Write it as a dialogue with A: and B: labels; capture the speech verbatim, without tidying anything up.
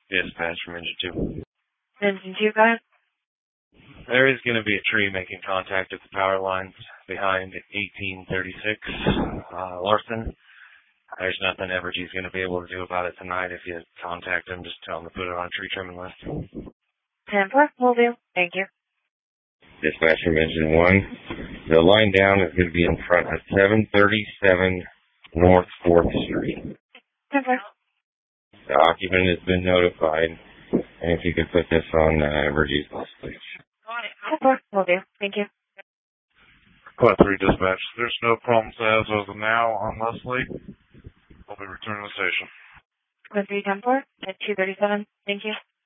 A: Dispatch from Engine two.
B: Engine two, go ahead.
A: There is going to be a tree making contact at the power lines behind eighteen thirty-six uh, Larson. There's nothing Evergy's going to be able to do about it tonight. If you contact them, just tell them to put it on a tree trimming list.
B: ten four, will do. Thank you.
A: Dispatch from Engine one. The line down is going to be in front of seven thirty-seven North fourth Street.
B: ten four.
A: The occupant has been notified, and if you could put this on uh, Evergy's list, please.
B: ten four, will do. Thank you.
C: Class three dispatch. There's no problems as of now on Leslie. I'll be returning to the station.
B: Class three, ten four, at two thirty-seven. Thank you.